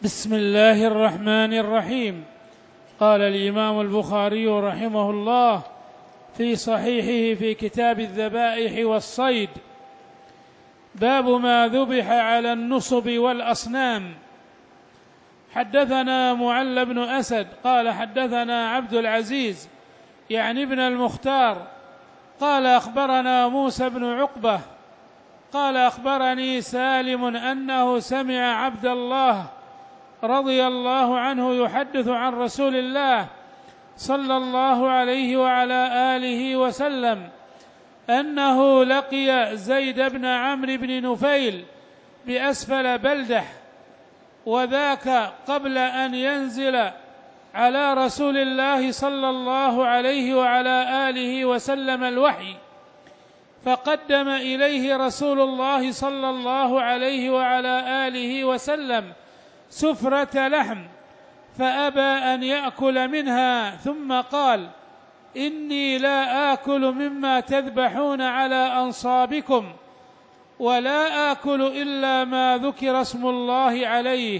بسم الله الرحمن الرحيم. قال الإمام البخاري رحمه الله في صحيحه في كتاب الذبائح والصيد: باب ما ذبح على النصب والأصنام. حدثنا معل بن أسد قال حدثنا عبد العزيز يعني ابن المختار قال أخبرنا موسى بن عقبة قال أخبرني سالم أنه سمع عبد الله رضي الله عنه يحدث عن رسول الله صلى الله عليه وعلى آله وسلم أنه لقي زيد بن عمرو بن نفيل بأسفل بلدح، وذاك قبل أن ينزل على رسول الله صلى الله عليه وعلى آله وسلم الوحي، فقدم إليه رسول الله صلى الله عليه وعلى آله وسلم سفرة لحم فأبى أن يأكل منها، ثم قال: إني لا آكل مما تذبحون على أنصابكم، ولا آكل إلا ما ذكر اسم الله عليه.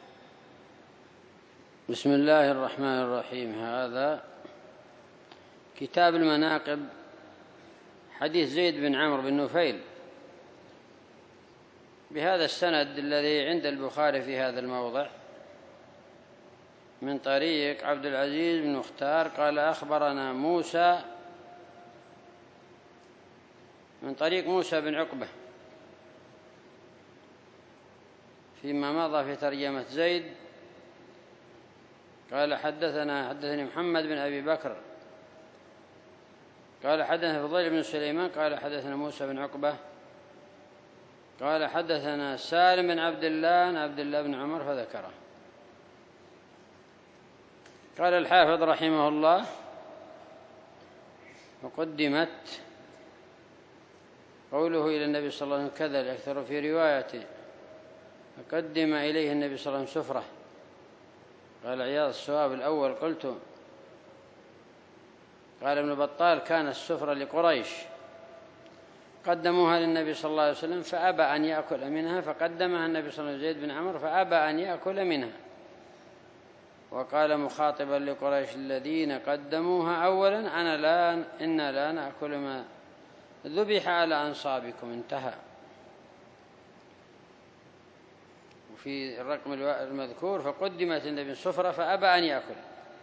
بسم الله الرحمن الرحيم. هذا كتاب المناقب، حديث زيد بن عمرو بن نفيل بهذا السند الذي عند البخاري في هذا الموضع، من طريق عبد العزيز بن مختار قال أخبرنا موسى، من طريق موسى بن عقبة فيما مضى في ترجمة زيد. قال حدثني محمد بن أبي بكر قال حدثنا فضيل بن سليمان قال حدثنا موسى بن عقبة قال حدثنا سالم بن عبد الله بن عمر فذكره. قال الحافظ رحمه الله: وقدمت قوله إلى النبي صلى الله عليه وسلم كذا يكثر في روايته، فقدم إليه النبي صلى الله عليه وسلم سفرة. قال عياض: الصواب الأول قلت. قال ابن بطال: كان السفرة لقريش قدموها للنبي صلى الله عليه وسلم فأبى أن يأكل منها، فقدمها النبي صلى الله عليه وسلم زيد بن عمرو فأبى أن يأكل منها. وقال مخاطبا لقريش الذين قدموها أولا: إنا لا نأكل ما ذبح على أنصابكم. انتهى. وفي الرقم المذكور: فقدمت النبي سفرة فأبى أن يأكل.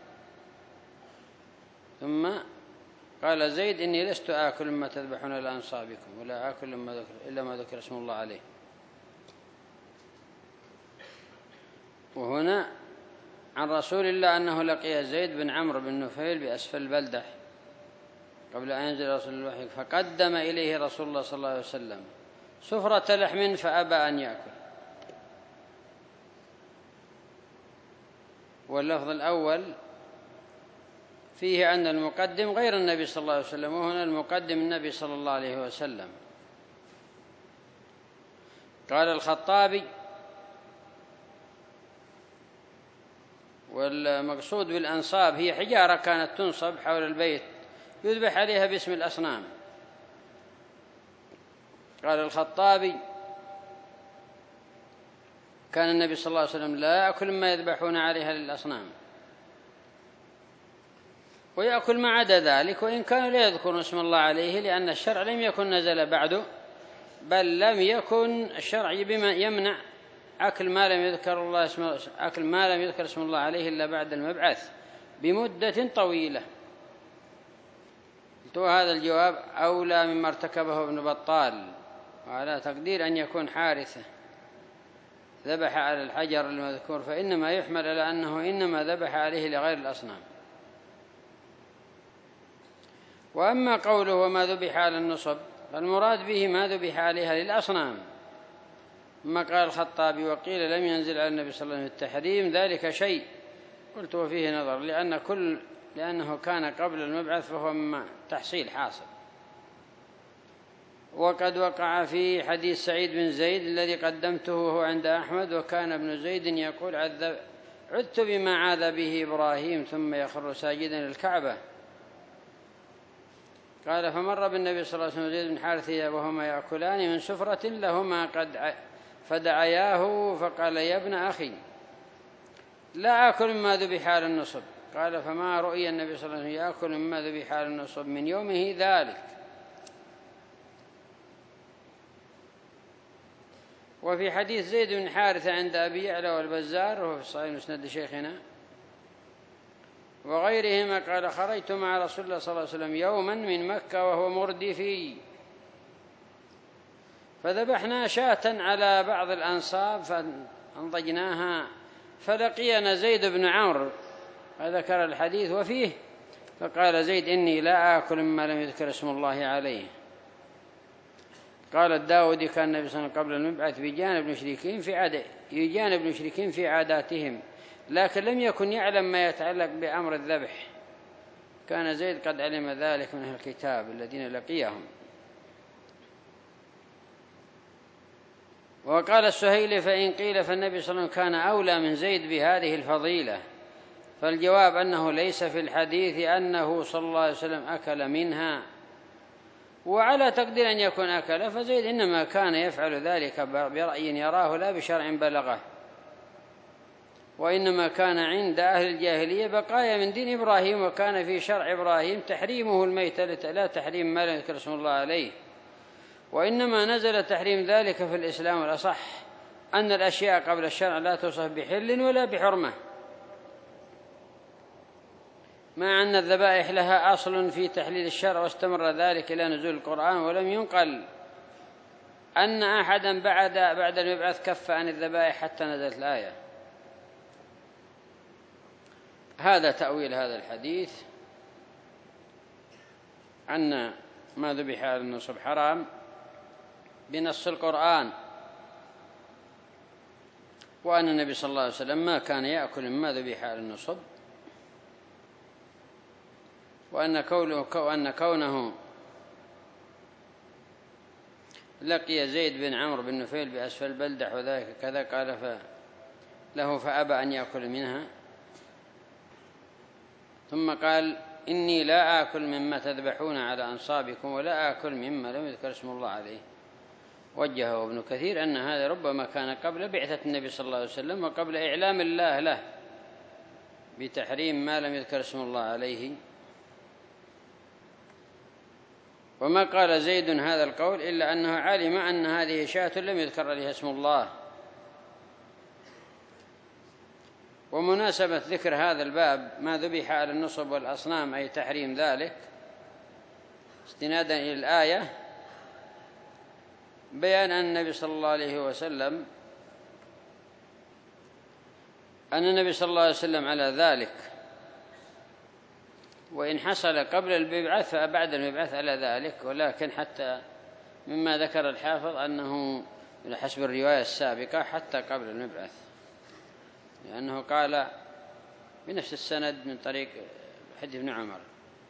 ثم قال زيد: إني لست آكل مما تذبحون على أنصابكم، ولا آكل إلا ما ذكر اسم الله عليه. وهنا عن رسول الله أنه لقي زيد بن عمرو بن نفيل بأسفل بلدح قبل أن ينزل رسول الوحي، فقدم إليه رسول الله صلى الله عليه وسلم سفرة لحم فأبى أن يأكل. واللفظ الأول فيه أن المقدم غير النبي صلى الله عليه وسلم، وهنا المقدم النبي صلى الله عليه وسلم. قال الخطابي: والمقصود بالأنصاب هي حجارة كانت تنصب حول البيت يذبح عليها باسم الأصنام. قال الخطابي: كان النبي صلى الله عليه وسلم لا يأكل ما يذبحون عليها للأصنام، ويأكل ما عدا ذلك، وإن كانوا لا يذكرون اسم الله عليه، لأن الشرع لم يكن نزل بعده، بل لم يكن الشرع بما يمنع أكل ما لم يذكر اسم الله عليه إلا بعد المبعث بمدة طويلة. وهذا الجواب أولى مما ارتكبه ابن بطال، وعلى تقدير أن يكون حارثة ذبح على الحجر المذكور، فإنما يحمل على أنه إنما ذبح عليه لغير الأصنام. وأما قوله وما ذبح على النصب، فالمراد به ما ذبح عليها للأصنام. ثم قال الخطابي: وقيل لم ينزل على النبي صلى الله عليه وسلم التحريم ذلك شيء. قلت: وفيه نظر، لأنه كان قبل المبعث، فهو مما تحصيل حاصل. وقد وقع في حديث سعيد بن زيد الذي قدمته وهو عند أحمد: وكان ابن زيد يقول: عدت بما عاذ به إبراهيم ثم يخر ساجدا للكعبة. قال: فمر بالنبي صلى الله عليه وسلم زيد بن حارثة وهما يأكلان من سفرة لهما فدعياه فقال: يا ابن أخي، لا آكل مما ذبح على النصب. قال فما رؤي النبي صلى الله عليه وسلم يأكل مما ذبح على النصب من يومه ذلك. وفي حديث زيد بن حارثة عند أبي يعلى والبزار وهو في صحيح مسند شيخنا وغيرهما قال خرجت مع رسول الله صلى الله عليه وسلم يوما من مكة وهو مردفي، فذبحنا شاة على بعض الأنصاب فأنضجناها، فلقينا زيد بن عمرو فذكر الحديث وفيه، فقال زيد إني لا آكل مما لم يذكر اسم الله عليه. قال الداودي كان النبي صلى الله عليه وسلم قبل المبعث يجانب المشركين في عاداتهم، لكن لم يكن يعلم ما يتعلق بأمر الذبح. كان زيد قد علم ذلك من أهل الكتاب الذين لقيهم. وقال السهيلي فإن قيل فالنبي صلى الله عليه وسلم كان أولى من زيد بهذه الفضيلة، فالجواب أنه ليس في الحديث أنه صلى الله عليه وسلم أكل منها، وعلى تقدير أن يكون أكل، فزيد إنما كان يفعل ذلك برأي يراه لا بشرع بلغه، وإنما كان عند أهل الجاهلية بقايا من دين إبراهيم، وكان في شرع إبراهيم تحريمه الميتة لا تحريم ما لم يذكر اسم الله عليه، وإنما نزل تحريم ذلك في الإسلام. والأصح أن الأشياء قبل الشرع لا توصف بحل ولا بحرمة، مع أن الذبائح لها أصل في تحليل الشرع، واستمر ذلك إلى نزول القرآن، ولم ينقل أن أحدا بعد المبعث كف عن الذبائح حتى نزلت الآية. هذا تأويل هذا الحديث أن ما ذبح على النصب حرام بنص القرآن، وأن النبي صلى الله عليه وسلم ما كان يأكل مما ذبح على النصب، وأن كونه لقي زيد بن عمرو بن نفيل بأسفل البلدح وذلك كذا قال له فأبى أن يأكل منها، ثم قال إني لا آكل مما تذبحون على أنصابكم ولا آكل مما لم يذكر اسم الله عليه. وجهه ابن كثير أن هذا ربما كان قبل بعثة النبي صلى الله عليه وسلم وقبل إعلام الله له بتحريم ما لم يذكر اسم الله عليه. وما قال زيد هذا القول إلا أنه علم أن هذه شاة لم يذكر عليها اسم الله. ومناسبة ذكر هذا الباب ما ذبح على النصب والأصنام أي تحريم ذلك استنادا إلى الآية بيان أن النبي صلى الله عليه وسلم على ذلك، وإن حصل قبل المبعث فبعد المبعث على ذلك، ولكن حتى مما ذكر الحافظ أنه حسب الرواية السابقة حتى قبل المبعث، لأنه قال بنفس السند من طريق حديث ابن عمر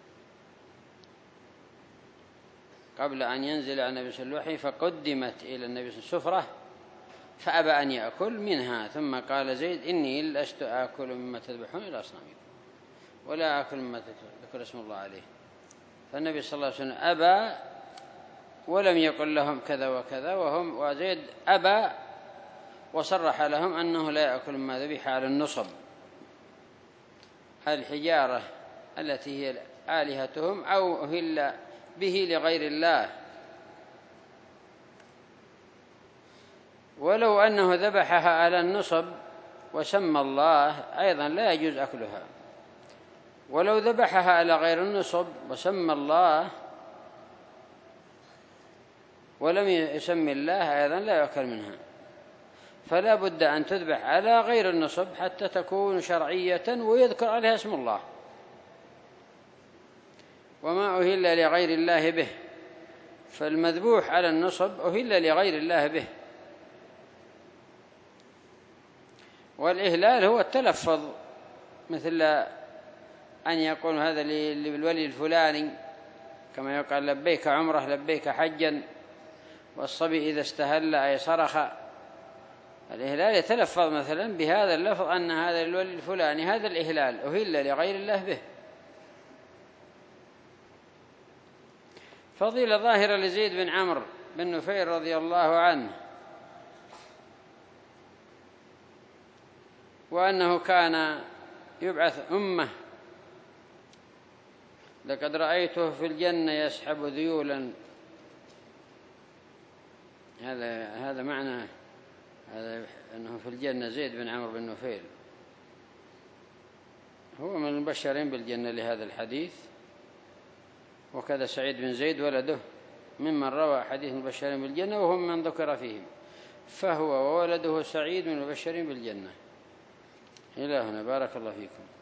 قبل أن ينزل على النبي صلى الله عليه وسلم الوحي فقدمت إلى النبي سفرة فأبى أن يأكل منها، ثم قال زيد إني لست آكل مما تذبحون إلى أصنامكم ولا آكل مما ذكر اسم الله عليه. فالنبي صلى الله عليه وسلم أبى ولم يقل لهم كذا وكذا، وزيد أبى وصرح لهم أنه لا يأكل ما ذبح على النصب الحجارة التي هي آلهتهم أو أهل به لغير الله، ولو أنه ذبحها على النصب وسمى الله أيضا لا يجوز أكلها، ولو ذبحها على غير النصب وسمى الله ولم يسم الله أيضا لا يأكل منها. فلا بد أن تذبح على غير النصب حتى تكون شرعية ويذكر عليها اسم الله. وما أهل لغير الله به، فالمذبوح على النصب أهل لغير الله به. والإهلال هو التلفظ، مثل أن يقول هذا للولي الفلاني كما يقال لبيك عمره لبيك حجا، والصبي إذا استهل أي صرخ. الإهلال يتلفظ مثلا بهذا اللفظ أن هذا الولي الفلاني، هذا الإهلال أهل لغير الله به. فضيلة ظاهرة لزيد بن عمرو بن نفيل رضي الله عنه وأنه كان يبعث أمة لقد رأيته في الجنة يسحب ذيولا. هذا معنى هذا أنه في الجنة. زيد بن عمرو بن نفيل هو من المبشرين بالجنة لهذا الحديث، وكذا سعيد بن زيد ولده ممن روى حديث المبشرين بالجنة وهم من ذكر فيهم، فهو وولده سعيد من المبشرين بالجنة. إلى هنا، بارك الله فيكم.